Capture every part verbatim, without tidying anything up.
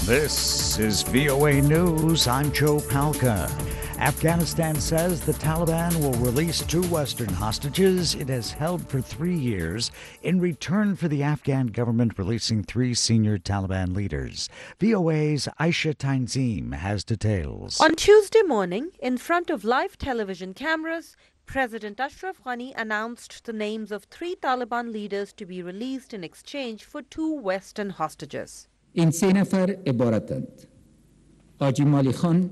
This is V O A News. I'm Joe Palca. Afghanistan says the Taliban will release two Western hostages it has held for three years in return for the Afghan government releasing three senior Taliban leaders. V O A's Aisha Tanzim has details. On Tuesday morning, in front of live television cameras, President Ashraf Ghani announced the names of three Taliban leaders to be released in exchange for two Western hostages. این سه نفر عبارتند حاجی مالی خان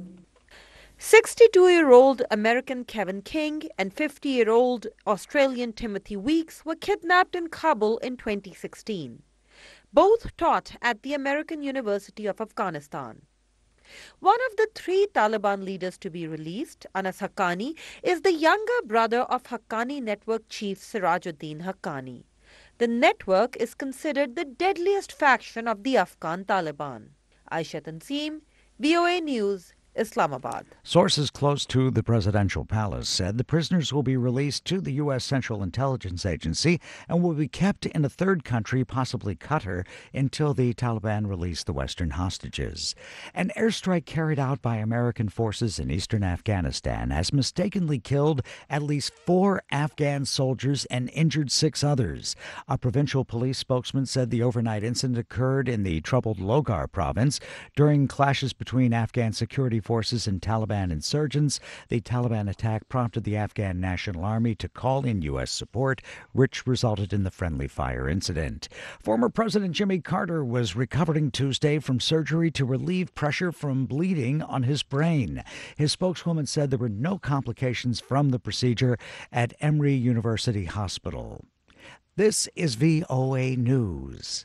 sixty-two-year-old American Kevin King and fifty-year-old Australian Timothy Weeks were kidnapped in Kabul in twenty sixteen. Both taught at the American University of Afghanistan. One of the three Taliban leaders to be released, Anas Haqqani, is the younger brother of Haqqani Network chief Sirajuddin Haqqani. The network is considered the deadliest faction of the Afghan Taliban. Aisha Tanzim, V O A News, Islamabad. Sources close to the presidential palace said the prisoners will be released to the U S. Central Intelligence Agency and will be kept in a third country, possibly Qatar, until the Taliban release the Western hostages. An airstrike carried out by American forces in eastern Afghanistan has mistakenly killed at least four Afghan soldiers and injured six others. A provincial police spokesman said the overnight incident occurred in the troubled Logar province during clashes between Afghan security forces and Taliban insurgents. The Taliban attack prompted the Afghan National Army to call in U S support, which resulted in the friendly fire incident. Former President Jimmy Carter was recovering Tuesday from surgery to relieve pressure from bleeding on his brain. His spokeswoman said there were no complications from the procedure at Emory University Hospital. This is V O A News.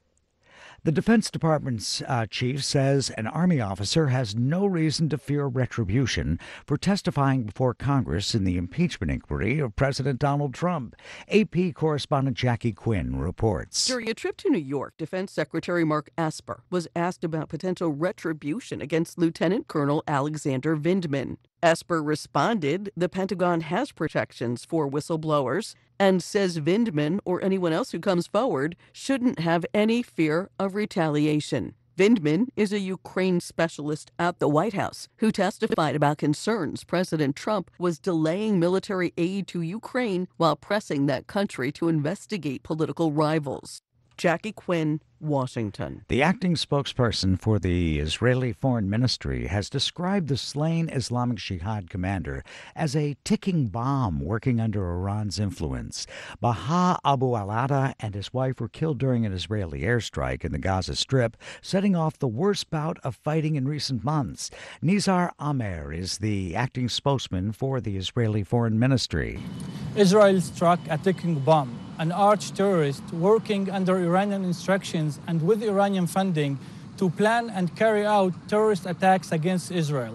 The Defense Department's uh, chief says an Army officer has no reason to fear retribution for testifying before Congress in the impeachment inquiry of President Donald Trump. A P correspondent Jackie Quinn reports. During a trip to New York, Defense Secretary Mark Esper was asked about potential retribution against Lieutenant Colonel Alexander Vindman. Esper responded the Pentagon has protections for whistleblowers and says Vindman or anyone else who comes forward shouldn't have any fear of retaliation. Vindman is a Ukraine specialist at the White House who testified about concerns President Trump was delaying military aid to Ukraine while pressing that country to investigate political rivals. Jackie Quinn, Washington. The acting spokesperson for the Israeli Foreign Ministry has described the slain Islamic Jihad commander as a ticking bomb working under Iran's influence. Baha Abu al-Ada and his wife were killed during an Israeli airstrike in the Gaza Strip, setting off the worst bout of fighting in recent months. Nizar Amer is the acting spokesman for the Israeli Foreign Ministry. Israel struck a ticking bomb, an arch-terrorist working under Iranian instructions and with Iranian funding to plan and carry out terrorist attacks against Israel.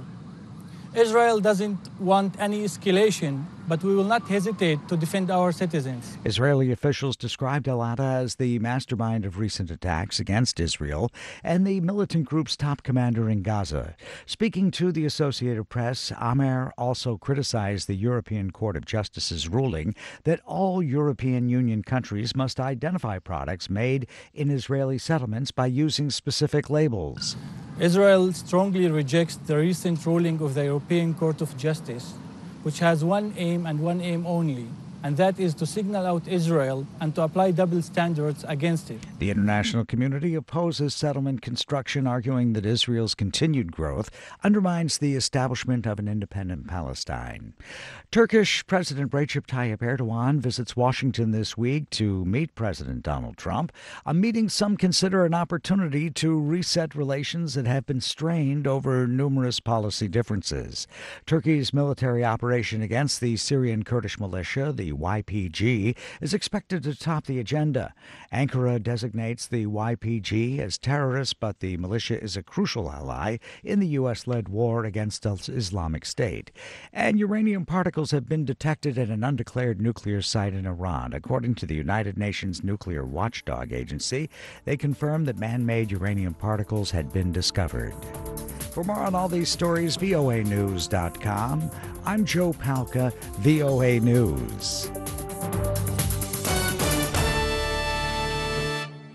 Israel doesn't want any escalation, but we will not hesitate to defend our citizens. Israeli officials described al-Ada as the mastermind of recent attacks against Israel and the militant group's top commander in Gaza. Speaking to the Associated Press, Amer also criticized the European Court of Justice's ruling that all European Union countries must identify products made in Israeli settlements by using specific labels. Israel strongly rejects the recent ruling of the European Court of Justice, which has one aim and one aim only, and that is to signal out Israel and to apply double standards against it. The international community opposes settlement construction, arguing that Israel's continued growth undermines the establishment of an independent Palestine. Turkish President Recep Tayyip Erdogan visits Washington this week to meet President Donald Trump, a meeting some consider an opportunity to reset relations that have been strained over numerous policy differences. Turkey's military operation against the Syrian Kurdish militia, the Y P G, is expected to top the agenda. Ankara designates the Y P G as terrorists, but the militia is a crucial ally in the U S-led war against Islamic State. And uranium particles have been detected at an undeclared nuclear site in Iran. According to the United Nations Nuclear Watchdog Agency, they confirmed that man-made uranium particles had been discovered. For more on all these stories, V O A news dot com. I'm Joe Palca, V O A News.